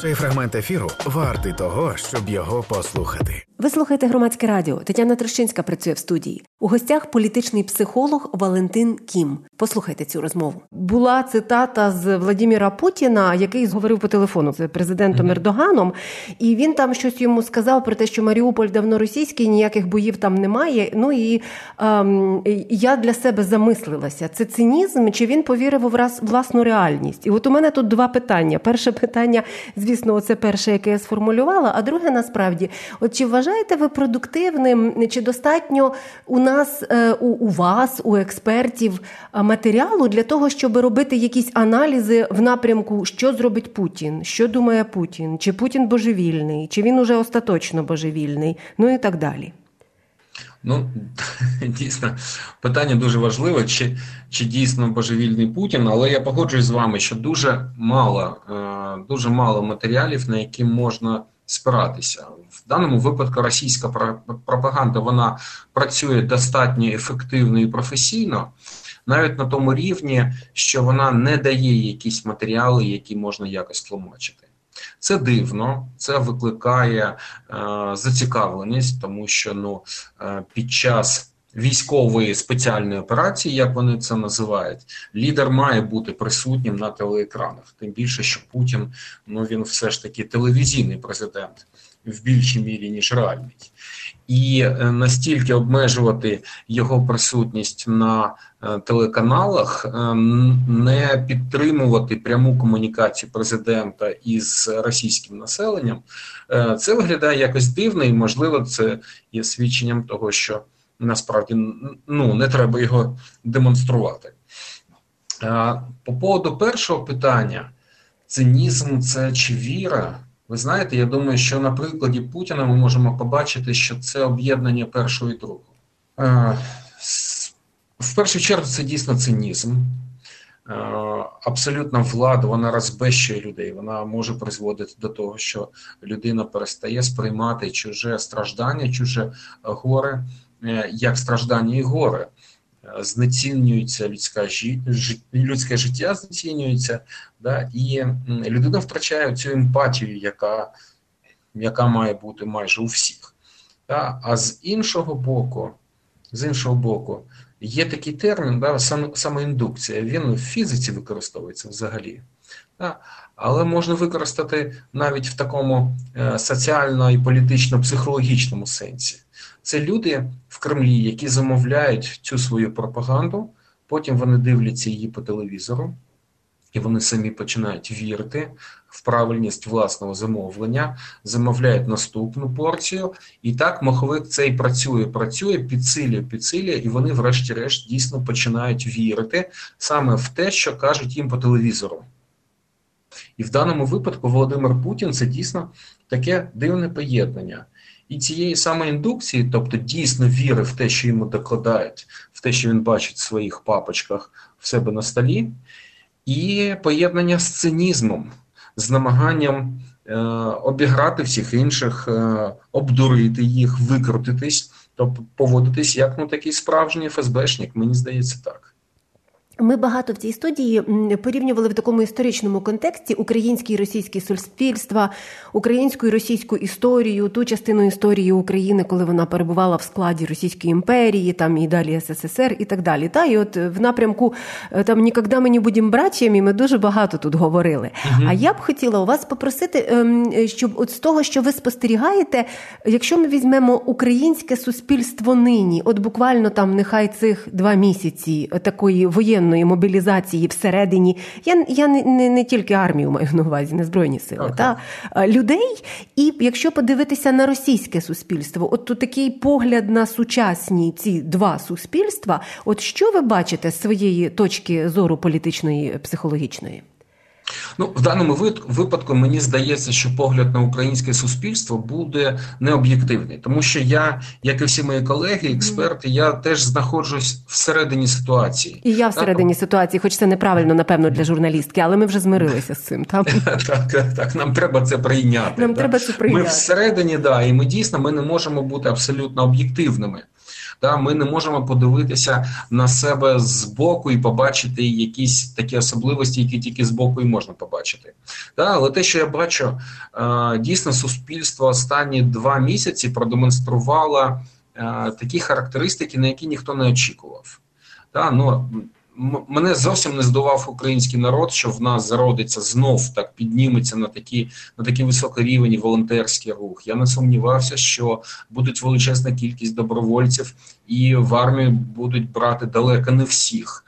Цей фрагмент ефіру вартий того, щоб його послухати. Ви слухаєте Громадське радіо. Тетяна Трощинська працює в студії. У гостях політичний психолог Валентин Кім. Послухайте цю розмову. Була цитата з Владимира Путіна, який говорив по телефону з президентом Ердоганом, і він там щось йому сказав про те, що Маріуполь давно російський, ніяких боїв там немає. Ну і я для себе замислилася, це цинізм, чи він повірив у власну реальність? І от у мене тут два питання. Перше питання, звісно, оце перше, яке я сформулювала, а друге, насправді, от чи вважаєте ви продуктивним, чи достатньо у нас, у вас, у експертів матеріалу для того, щоб робити якісь аналізи в напрямку, що зробить Путін, що думає Путін, чи Путін божевільний, чи він уже остаточно божевільний, ну і так далі? Ну, дійсно, питання дуже важливе, чи дійсно божевільний Путін, але я погоджуюсь з вами, що дуже мало матеріалів, на які можна спиратися. В даному випадку російська пропаганда, вона працює достатньо ефективно і професійно, навіть на тому рівні, що вона не дає якісь матеріали, які можна якось тлумачити. Це дивно, це викликає зацікавленість, тому що під час військової спеціальної операції, як вони це називають, лідер має бути присутнім на телеекранах. Тим більше, що Путін, він все ж таки телевізійний президент в більшій мірі, ніж реальний. І настільки обмежувати його присутність на телеканалах, не підтримувати пряму комунікацію президента із російським населенням, це виглядає якось дивно і, можливо, це є свідченням того, що насправді не треба його демонструвати. По поводу першого питання, цинізм – це чи віра? Ви знаєте, я думаю, що на прикладі Путіна ми можемо побачити, що це об'єднання першого і другого. В першу чергу це дійсно цинізм. Абсолютна влада, вона розбещує людей, вона може призводити до того, що людина перестає сприймати чуже страждання, чуже горе, як страждання і горе. Знецінюється людське життя, знецінюється, і людина втрачає цю емпатію, яка має бути майже у всіх. А з іншого боку, є такий термін, самоіндукція, він в фізиці використовується взагалі. Але можна використати навіть в такому соціально- і політично-психологічному сенсі. Це люди в Кремлі, які замовляють цю свою пропаганду, потім вони дивляться її по телевізору, і вони самі починають вірити в правильність власного замовлення, замовляють наступну порцію, і так маховик цей працює, підсилює, і вони врешті-решт дійсно починають вірити саме в те, що кажуть їм по телевізору. І в даному випадку Володимир Путін – це дійсно таке дивне поєднання. І цієї самої індукції, тобто дійсно віри в те, що йому докладають, в те, що він бачить в своїх папочках в себе на столі, і поєднання з цинізмом, з намаганням обіграти всіх інших, обдурити їх, викрутитись, тобто поводитись як такий справжній ФСБшник, мені здається так. Ми багато в цій студії порівнювали в такому історичному контексті українські і російські суспільства, українську і російську історію, ту частину історії України, коли вона перебувала в складі Російської імперії, там і далі СССР і так далі. І от в напрямку там «Ніколи ми не будемо братями» ми дуже багато тут говорили. А я б хотіла у вас попросити, щоб от з того, що ви спостерігаєте, якщо ми візьмемо українське суспільство нині, от буквально там нехай цих 2 місяці такої воєнної мобілізації всередині, я не тільки армію маю на увазі, не Збройні сили, людей, і якщо подивитися на російське суспільство, от тут такий погляд на сучасні ці 2 суспільства, от що ви бачите з своєї точки зору політичної, психологічної? В даному випадку мені здається, що погляд на українське суспільство буде необ'єктивний. Тому що я, як і всі мої колеги, експерти, я теж знаходжусь всередині ситуації. І я всередині ситуації, хоч це неправильно, напевно, для журналістки, але ми вже змирилися з цим. Так, нам треба це прийняти. Ми всередині, і ми дійсно не можемо бути абсолютно об'єктивними. Ми не можемо подивитися на себе збоку і побачити якісь такі особливості, які тільки збоку і можна побачити. Але те, що я бачу, дійсно суспільство останні 2 місяці продемонструвало такі характеристики, на які ніхто не очікував. Мене зовсім не здивував український народ, що в нас зародиться знов, так підніметься на такі високорівні волонтерський рух. Я не сумнівався, що будуть величезна кількість добровольців і в армію будуть брати далеко не всіх.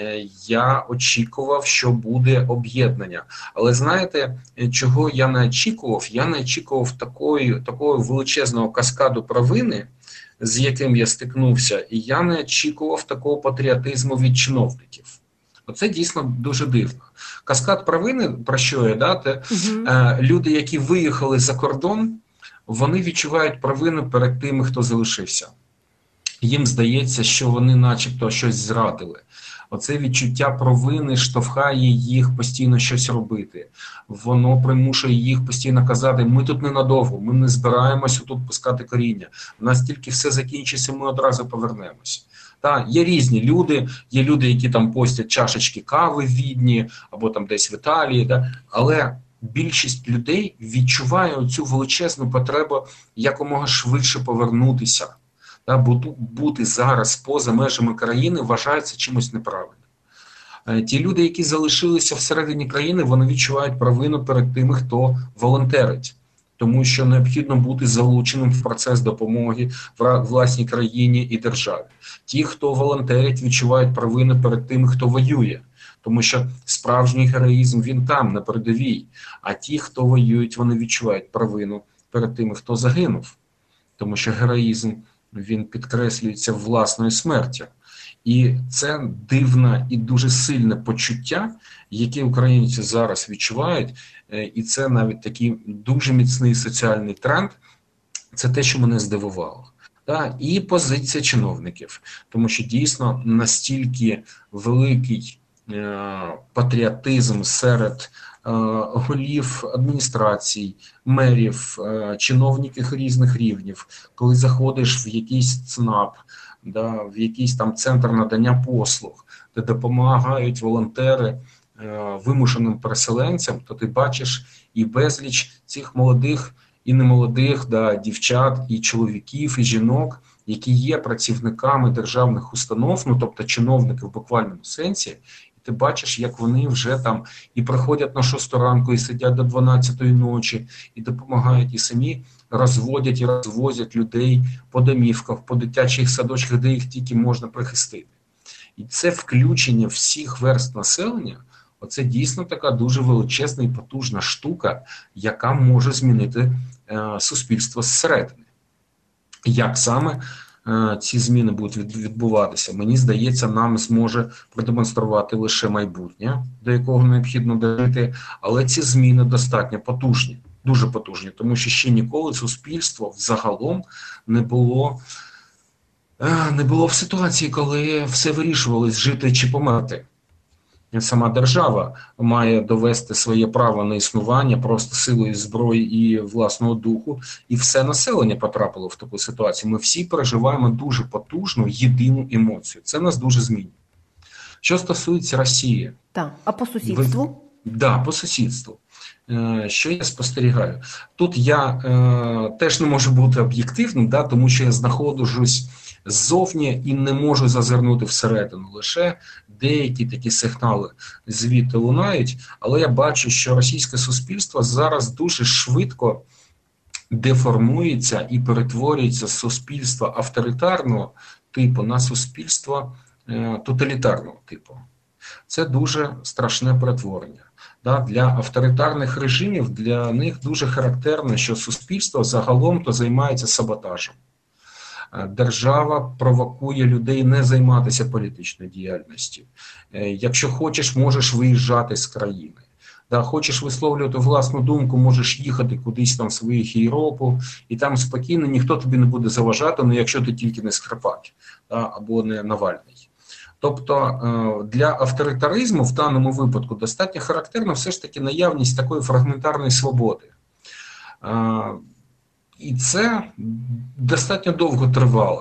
Я очікував, що буде об'єднання. Але знаєте, чого я не очікував? Я не очікував такого величезного каскаду провини, з яким я стикнувся, і я не очікував такого патріотизму від чиновників. Оце дійсно дуже дивно. Каскад провини, про що я, люди, які виїхали за кордон, вони відчувають провину перед тими, хто залишився. Їм здається, що вони начебто щось зрадили. Оце відчуття провини штовхає їх постійно щось робити. Воно примушує їх постійно казати, ми тут ненадовго, ми не збираємося тут пускати коріння. У нас тільки все закінчиться, ми одразу повернемось. Є різні люди, є люди, які там постять чашечки кави в Відні, або там десь в Італії, але більшість людей відчуває цю величезну потребу якомога швидше повернутися. Бути зараз поза межами країни вважається чимось неправильним. Ті люди, які залишилися всередині країни, вони відчувають провину перед тими, хто волонтерить. Тому що необхідно бути залученим в процес допомоги власній країні і державі. Ті, хто волонтерить, відчувають провину перед тими, хто воює. Тому що справжній героїзм, він там, на передовій. А ті, хто воюють, вони відчувають провину перед тими, хто загинув. Тому що героїзм, він підкреслюється власною смертю. І це дивне і дуже сильне почуття, яке українці зараз відчувають, і це навіть такий дуже міцний соціальний тренд, це те, що мене здивувало. І позиція чиновників, тому що дійсно настільки великий патріотизм серед голів адміністрацій, мерів, чиновників різних рівнів, коли заходиш в якийсь ЦНАП, в якийсь там центр надання послуг, де допомагають волонтери вимушеним переселенцям, то ти бачиш і безліч цих молодих і немолодих дівчат, і чоловіків, і жінок, які є працівниками державних установ, тобто чиновники в буквальному сенсі, і ти бачиш, як вони вже там і приходять на 6 ранку, і сидять до 12 ночі, і допомагають, і самі розводять і розвозять людей по домівках, по дитячих садочках, де їх тільки можна прихистити. І це включення всіх верств населення, оце дійсно така дуже величезна і потужна штука, яка може змінити суспільство зсередини. Як саме ці зміни будуть відбуватися, мені здається, нам зможе продемонструвати лише майбутнє, до якого необхідно дожити, але ці зміни достатньо потужні, дуже потужні, тому що ще ніколи суспільство взагалом не було в ситуації, коли все вирішувалось жити чи померти. Сама держава має довести своє право на існування просто силою зброї і власного духу, і все населення потрапило в таку ситуацію. Ми всі переживаємо дуже потужну, єдину емоцію. Це нас дуже змінює. Що стосується Росії. Так, а по сусідству? По сусідству. Що я спостерігаю? Тут я теж не можу бути об'єктивним, тому що я знаходжусь ззовні і не можу зазирнути всередину. Лише деякі такі сигнали звідти лунають, але я бачу, що російське суспільство зараз дуже швидко деформується і перетворюється з суспільства авторитарного типу на суспільство тоталітарного типу. Це дуже страшне перетворення. Для авторитарних режимів, для них дуже характерно, що суспільство загалом то займається саботажем. Держава провокує людей не займатися політичною діяльністю. Якщо хочеш, можеш виїжджати з країни. Хочеш висловлювати власну думку, можеш їхати кудись там в своїх Європу, і там спокійно, ніхто тобі не буде заважати, якщо ти тільки не Скрипач або не Навальний. Тобто для авторитаризму в даному випадку достатньо характерна все ж таки наявність такої фрагментарної свободи. І це достатньо довго тривало.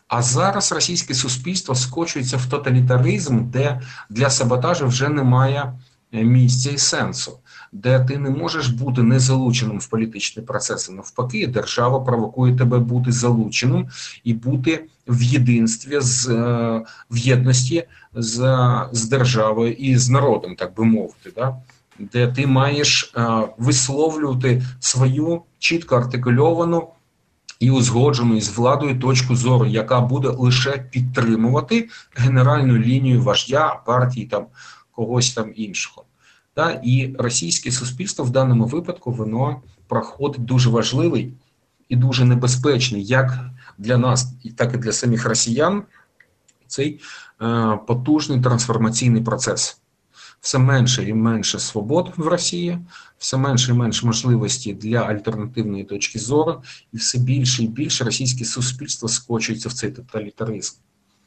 А зараз російське суспільство скочується в тоталітаризм, де для саботажу вже немає місця і сенсу, де ти не можеш бути не залученим в політичні процеси. Навпаки, держава провокує тебе бути залученим і бути в єдинстві, в єдності з державою і з народом, так би мовити, да? Де ти маєш висловлювати свою чітко артикульовану і узгоджену із владою точку зору, яка буде лише підтримувати генеральну лінію вождя, партії, там, когось там іншого. І російське суспільство в даному випадку, воно проходить дуже важливий і дуже небезпечний, як для нас, так і для самих росіян, цей потужний трансформаційний процес. Все менше і менше свобод в Росії, все менше і менше можливості для альтернативної точки зору, і все більше і більше російське суспільство скочується в цей тоталітаризм.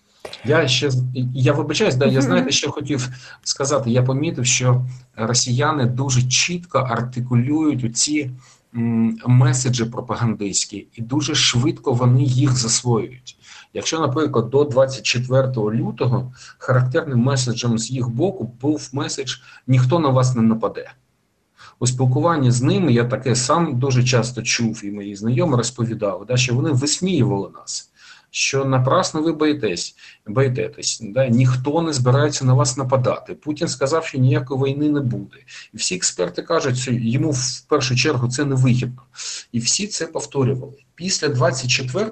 Я вибачаюсь, я знаєте, що хотів сказати. Я помітив, що росіяни дуже чітко артикулюють оці меседжі пропагандистські, і дуже швидко вони їх засвоюють. Якщо, наприклад, до 24 лютого характерним меседжем з їх боку був меседж «ніхто на вас не нападе». У спілкуванні з ними я таке сам дуже часто чув, і мої знайомі розповідали, що вони висміювали нас, що напрасно ви боїтесь, ніхто не збирається на вас нападати. Путін сказав, що ніякої війни не буде. І всі експерти кажуть, що йому в першу чергу це не вигідно. І всі це повторювали. Після 24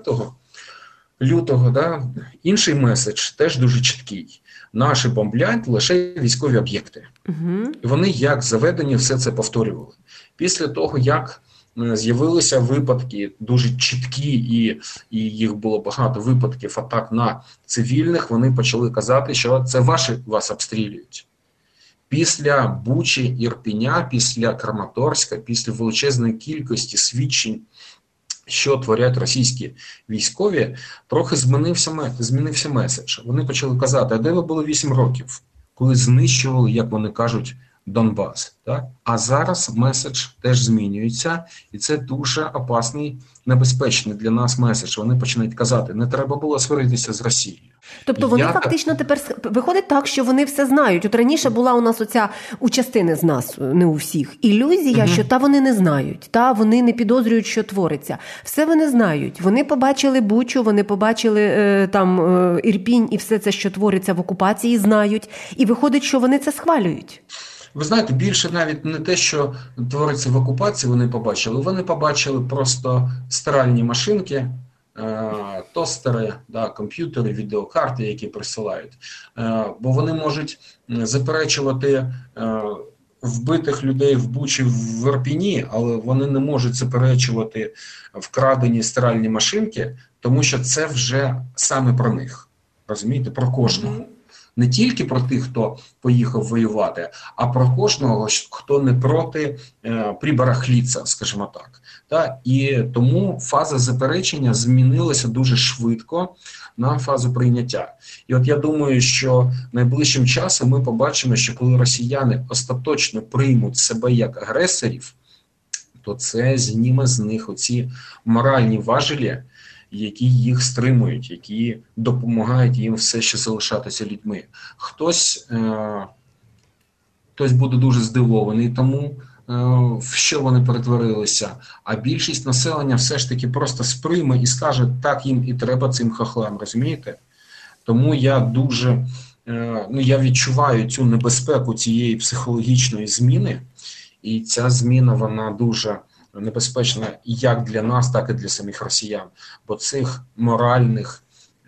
лютого, інший меседж теж дуже чіткий. Наші бомблять лише військові об'єкти. І вони, як заведені, все це повторювали. Після того, як з'явилися випадки дуже чіткі, і їх було багато випадків атак на цивільних, вони почали казати, що це вас обстрілюють. Після Бучі, Ірпеня, після Краматорська, після величезної кількості свідчень, що творять російські військові, трохи змінився меседж. Вони почали казати, а де ви були 8 років, коли знищували, як вони кажуть, Донбас. Так? А зараз меседж теж змінюється, і це дуже опасний, небезпечний для нас меседж. Вони починають казати, не треба було сваритися з Росією. Тобто вони фактично тепер, виходить так, що вони все знають. От раніше була у нас оця, у частини з нас, не у всіх, ілюзія, що вони не знають, вони не підозрюють, що твориться. Все вони знають. Вони побачили Бучу, вони побачили Ірпінь і все це, що твориться в окупації, знають. І виходить, що вони це схвалюють. Ви знаєте, більше навіть не те, що твориться в окупації, вони побачили просто стиральні машинки, тостери, комп'ютери, відеокарти, які присилають. Бо вони можуть заперечувати вбитих людей в Бучі, в Ірпені, але вони не можуть заперечувати вкрадені стиральні машинки, тому що це вже саме про них. Розумієте? Про кожного. Не тільки про тих, хто поїхав воювати, а про кожного, хто не проти прибарахліться, скажімо так. І тому фаза заперечення змінилася дуже швидко на фазу прийняття. І от я думаю, що найближчим часом ми побачимо, що коли росіяни остаточно приймуть себе як агресорів, то це зніме з них оці моральні важелі, які їх стримують, які допомагають їм все ще залишатися людьми. Хтось буде дуже здивований тому, в що вони перетворилися, а більшість населення все ж таки просто сприйме і скаже, так їм і треба цим хохлам, розумієте? Тому я я відчуваю цю небезпеку цієї психологічної зміни, і ця зміна, вона дуже небезпечна як для нас, так і для самих росіян. Бо цих моральних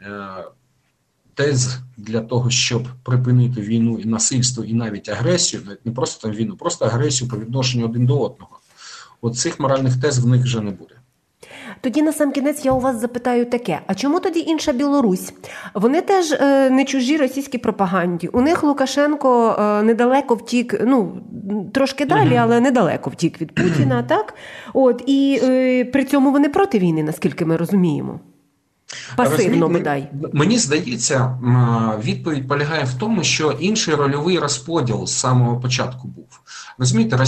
тез для того, щоб припинити війну і насильство, і навіть агресію, навіть не просто там війну, просто агресію по відношенню один до одного. От цих моральних тез в них вже не буде. Тоді насамкінець я у вас запитаю таке, а чому тоді інша Білорусь? Вони теж не чужі російській пропаганді. У них Лукашенко недалеко втік, трошки далі, але недалеко втік від Путіна, так? І при цьому вони проти війни, наскільки ми розуміємо. Пасивно, бодай. Мені здається, відповідь полягає в тому, що інший рольовий розподіл з самого початку був. Розумієте,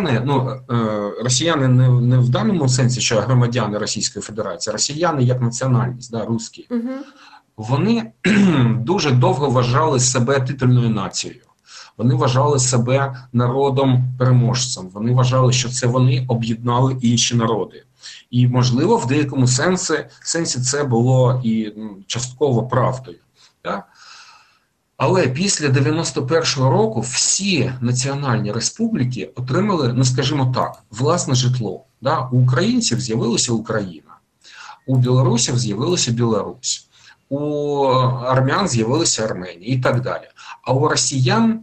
росіяни не в даному сенсі, що громадяни Російської Федерації, росіяни як національність, русські, вони дуже довго вважали себе титульною нацією. Вони вважали себе народом-переможцем. Вони вважали, що це вони об'єднали інші народи. І, можливо, в деякому сенсі це було і частково правдою. Так? Але після 91-го року всі національні республіки отримали, скажімо так, власне житло. Да? У українців з'явилася Україна, у білорусів з'явилася Білорусь, у армян з'явилася Арменія і так далі. А у росіян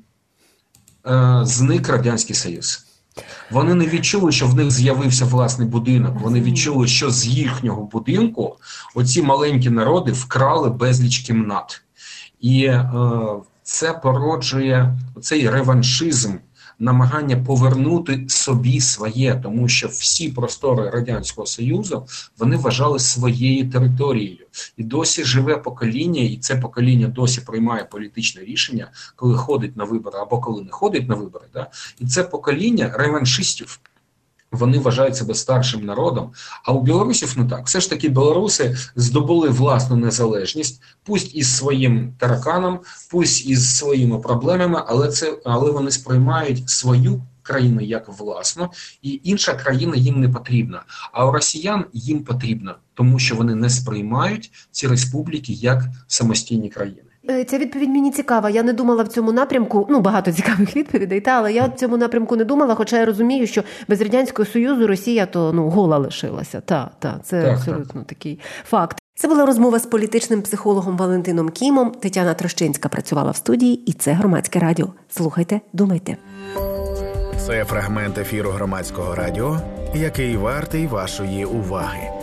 зник Радянський Союз. Вони не відчули, що в них з'явився власний будинок. Вони відчули, що з їхнього будинку оці маленькі народи вкрали безліч кімнат. І це породжує цей реваншизм, намагання повернути собі своє, тому що всі простори Радянського Союзу вони вважали своєю територією. І досі живе покоління, і це покоління досі приймає політичне рішення, коли ходить на вибори або коли не ходить на вибори. Да? І це покоління реваншистів. Вони вважають себе старшим народом, а у білорусів не так. Все ж таки білоруси здобули власну незалежність, пусть із своїм тараканом, пусть із своїми проблемами, але вони сприймають свою країну як власну, і інша країна їм не потрібна. А у росіян їм потрібна, тому що вони не сприймають ці республіки як самостійні країни. Ця відповідь мені цікава. Я не думала в цьому напрямку, багато цікавих відповідей, але я в цьому напрямку не думала, хоча я розумію, що без Радянського Союзу Росія то гола лишилася. Це абсолютно такий факт. Це була розмова з політичним психологом Валентином Кімом. Тетяна Трощинська працювала в студії, і це Громадське радіо. Слухайте, думайте. Це фрагмент ефіру Громадського радіо, який вартий вашої уваги.